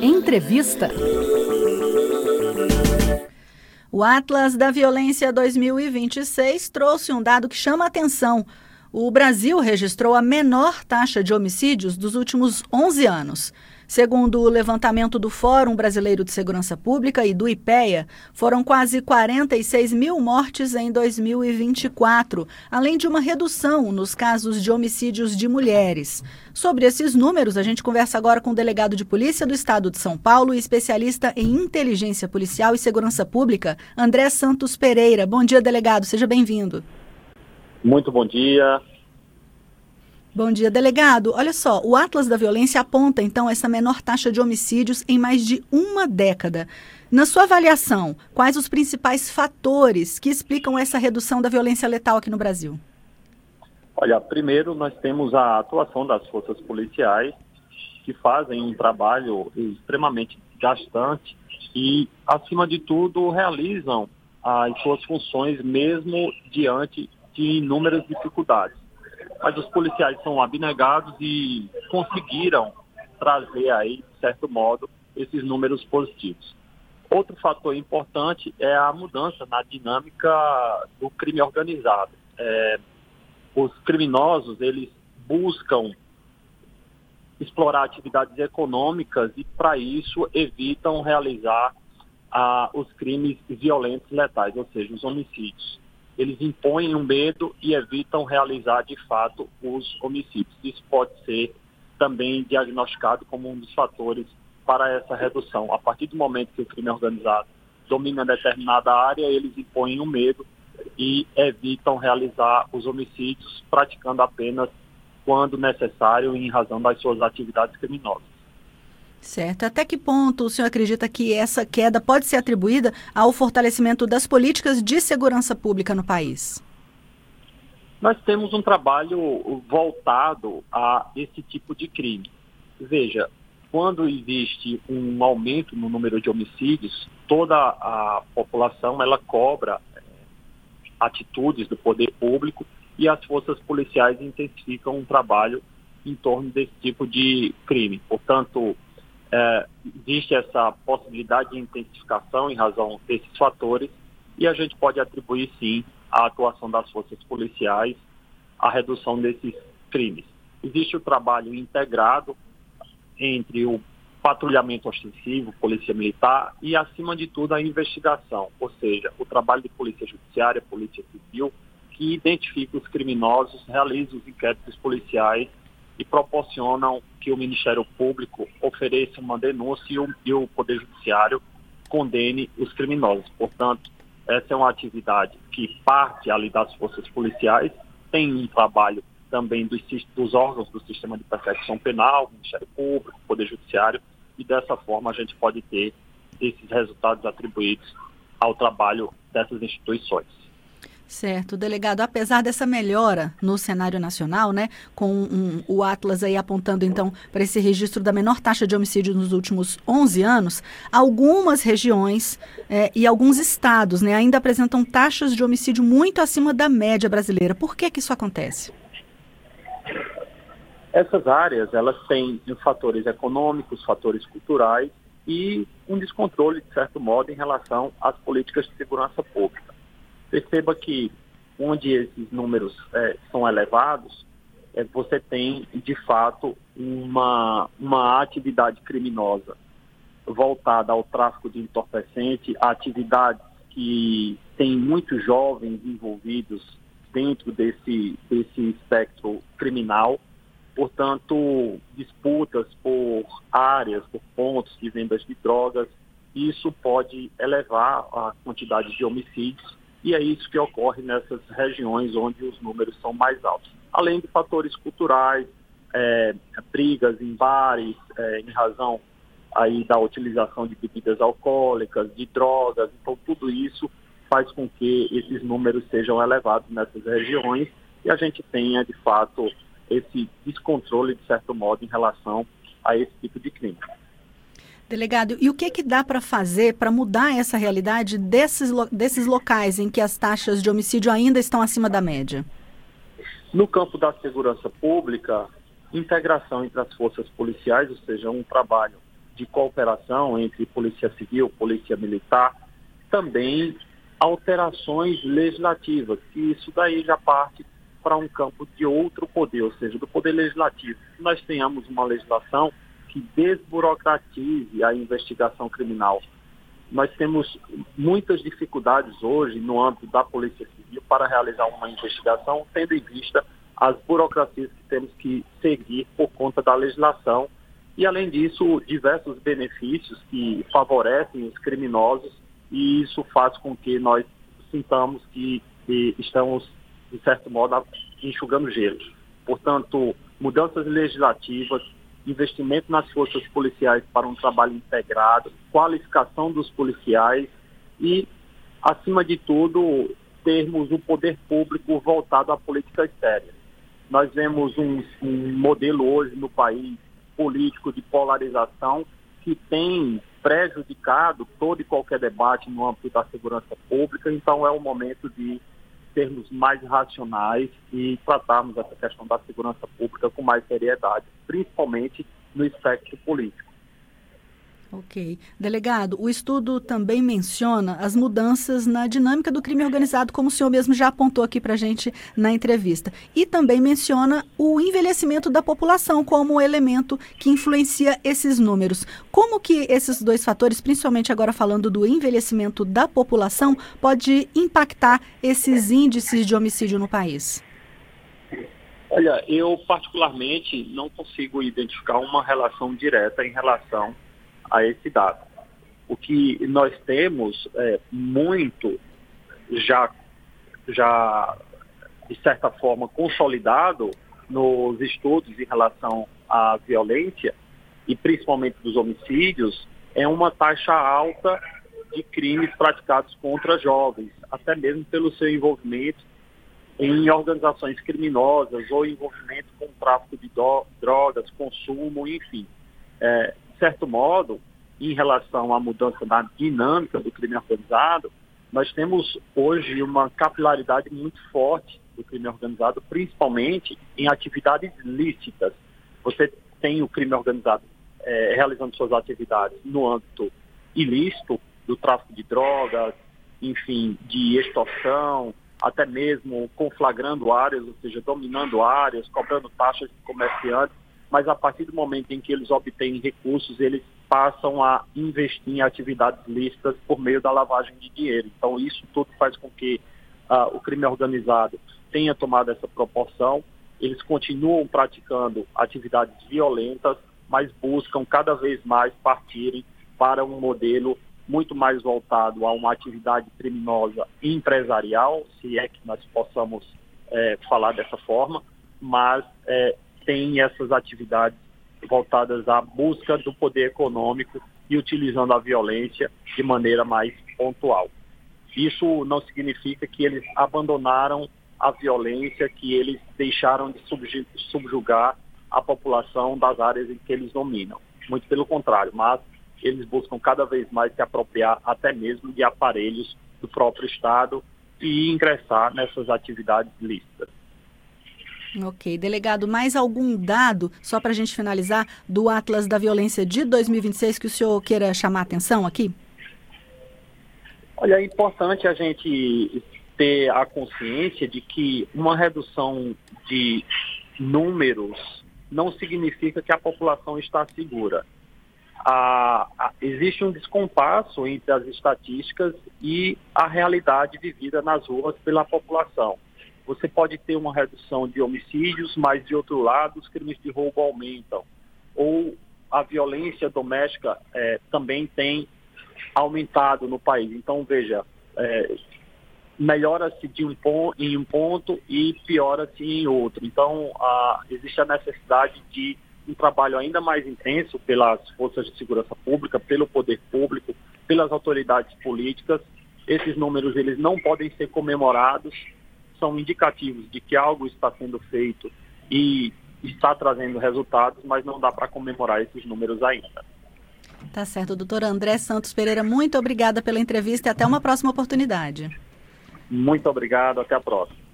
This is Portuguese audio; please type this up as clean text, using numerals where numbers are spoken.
Entrevista. O Atlas da Violência 2026 trouxe um dado que chama a atenção. O Brasil registrou a menor taxa de homicídios dos últimos 11 anos. Segundo o levantamento do Fórum Brasileiro de Segurança Pública e do IPEA, foram quase 46 mil mortes em 2024, além de uma redução nos casos de homicídios de mulheres. Sobre esses números, a gente conversa agora com o delegado de polícia do Estado de São Paulo e especialista em inteligência policial e segurança pública, André Santos Pereira. Bom dia, delegado. Seja bem-vindo. Muito bom dia. Bom dia, delegado. Olha só, o Atlas da Violência aponta, então, essa menor taxa de homicídios em mais de uma década. Na sua avaliação, quais os principais fatores que explicam essa redução da violência letal aqui no Brasil? Olha, primeiro nós temos a atuação das forças policiais, que fazem um trabalho extremamente desgastante e, acima de tudo, realizam as suas funções mesmo diante de inúmeras dificuldades. Mas os policiais são abnegados e conseguiram trazer aí, de certo modo, esses números positivos. Outro fator importante é a mudança na dinâmica do crime organizado. Os criminosos, eles buscam explorar atividades econômicas e, para isso, evitam realizar os crimes violentos letais, ou seja, os homicídios. Eles impõem um medo e evitam realizar, de fato, os homicídios. Isso pode ser também diagnosticado como um dos fatores para essa redução. A partir do momento que o crime organizado domina determinada área, eles impõem um medo e evitam realizar os homicídios, praticando apenas quando necessário em razão das suas atividades criminosas. Certo. Até que ponto o senhor acredita que essa queda pode ser atribuída ao fortalecimento das políticas de segurança pública no país? Nós temos um trabalho voltado a esse tipo de crime. Veja, quando existe um aumento no número de homicídios, toda a população ela cobra atitudes do poder público e as forças policiais intensificam um trabalho em torno desse tipo de crime. Portanto, existe essa possibilidade de intensificação em razão desses fatores e a gente pode atribuir, sim, à atuação das forças policiais à redução desses crimes. Existe o trabalho integrado entre o patrulhamento ostensivo, polícia militar e, acima de tudo, a investigação, ou seja, o trabalho de polícia judiciária, polícia civil, que identifica os criminosos, realiza os inquéritos policiais e proporcionam que o Ministério Público ofereça uma denúncia e o Poder Judiciário condene os criminosos. Portanto, essa é uma atividade que parte ali das forças policiais, tem um trabalho também dos órgãos do sistema de persecução penal, Ministério Público, Poder Judiciário, e dessa forma a gente pode ter esses resultados atribuídos ao trabalho dessas instituições. Certo, delegado, apesar dessa melhora no cenário nacional, né, com o Atlas aí apontando então para esse registro da menor taxa de homicídio nos últimos 11 anos, algumas regiões e alguns estados, né, ainda apresentam taxas de homicídio muito acima da média brasileira. Por que isso acontece? Essas áreas, elas têm fatores econômicos, fatores culturais e um descontrole, de certo modo, em relação às políticas de segurança pública. Perceba que onde esses números são elevados, você tem, de fato, uma atividade criminosa voltada ao tráfico de entorpecente, a atividades que têm muitos jovens envolvidos dentro desse espectro criminal. Portanto, disputas por áreas, por pontos de vendas de drogas, isso pode elevar a quantidade de homicídios. E é isso que ocorre nessas regiões onde os números são mais altos. Além de fatores culturais, brigas em bares, em razão aí da utilização de bebidas alcoólicas, de drogas. Então, tudo isso faz com que esses números sejam elevados nessas regiões e a gente tenha, de fato, esse descontrole, de certo modo, em relação a esse tipo de crime. Delegado, e o que dá para fazer para mudar essa realidade desses locais em que as taxas de homicídio ainda estão acima da média? No campo da segurança pública, integração entre as forças policiais, ou seja, um trabalho de cooperação entre Polícia Civil e Polícia Militar, também alterações legislativas, que isso daí já parte para um campo de outro poder, ou seja, do poder legislativo. Nós tenhamos uma legislação que desburocratize a investigação criminal. Nós temos muitas dificuldades hoje no âmbito da Polícia Civil para realizar uma investigação, tendo em vista as burocracias que temos que seguir por conta da legislação e, além disso, diversos benefícios que favorecem os criminosos, e isso faz com que nós sintamos que estamos, de certo modo, enxugando gelo. Portanto, mudanças legislativas, investimento nas forças policiais para um trabalho integrado, qualificação dos policiais e, acima de tudo, termos o poder público voltado a políticas sérias. Nós vemos um modelo hoje no país político de polarização que tem prejudicado todo e qualquer debate no âmbito da segurança pública, então é o momento de sermos mais racionais e tratarmos essa questão da segurança pública com mais seriedade, principalmente no espectro político. Ok. Delegado, o estudo também menciona as mudanças na dinâmica do crime organizado, como o senhor mesmo já apontou aqui para a gente na entrevista. E também menciona o envelhecimento da população como elemento que influencia esses números. Como que esses dois fatores, principalmente agora falando do envelhecimento da população, pode impactar esses índices de homicídio no país? Olha, eu particularmente não consigo identificar uma relação direta em relação a esse dado. O que nós temos muito já de certa forma consolidado nos estudos em relação à violência e principalmente dos homicídios é uma taxa alta de crimes praticados contra jovens, até mesmo pelo seu envolvimento em organizações criminosas ou envolvimento com tráfico de drogas, consumo, enfim. De certo modo, em relação à mudança da dinâmica do crime organizado, nós temos hoje uma capilaridade muito forte do crime organizado, principalmente em atividades lícitas. Você tem o crime organizado realizando suas atividades no âmbito ilícito, do tráfico de drogas, enfim, de extorsão, até mesmo conflagrando áreas, ou seja, dominando áreas, cobrando taxas de comerciantes, mas a partir do momento em que eles obtêm recursos, eles passam a investir em atividades lícitas por meio da lavagem de dinheiro. Então, isso tudo faz com que o crime organizado tenha tomado essa proporção. Eles continuam praticando atividades violentas, mas buscam cada vez mais partirem para um modelo muito mais voltado a uma atividade criminosa empresarial, se é que nós possamos falar dessa forma, mas tem essas atividades voltadas à busca do poder econômico e utilizando a violência de maneira mais pontual. Isso não significa que eles abandonaram a violência, que eles deixaram de subjugar a população das áreas em que eles dominam. Muito pelo contrário, mas eles buscam cada vez mais se apropriar até mesmo de aparelhos do próprio Estado e ingressar nessas atividades lícitas. Ok. Delegado, mais algum dado, só para a gente finalizar, do Atlas da Violência de 2026 que o senhor queira chamar a atenção aqui? Olha, é importante a gente ter a consciência de que uma redução de números não significa que a população está segura. Existe um descompasso entre as estatísticas e a realidade vivida nas ruas pela população. Você pode ter uma redução de homicídios, mas, de outro lado, os crimes de roubo aumentam. Ou a violência doméstica também tem aumentado no país. Então, veja, melhora-se em um ponto e piora-se em outro. Então, existe a necessidade de um trabalho ainda mais intenso pelas forças de segurança pública, pelo poder público, pelas autoridades políticas. Esses números eles não podem ser comemorados, são indicativos de que algo está sendo feito e está trazendo resultados, mas não dá para comemorar esses números ainda. Tá certo, doutor André Santos Pereira, muito obrigada pela entrevista e até uma próxima oportunidade. Muito obrigado, até a próxima.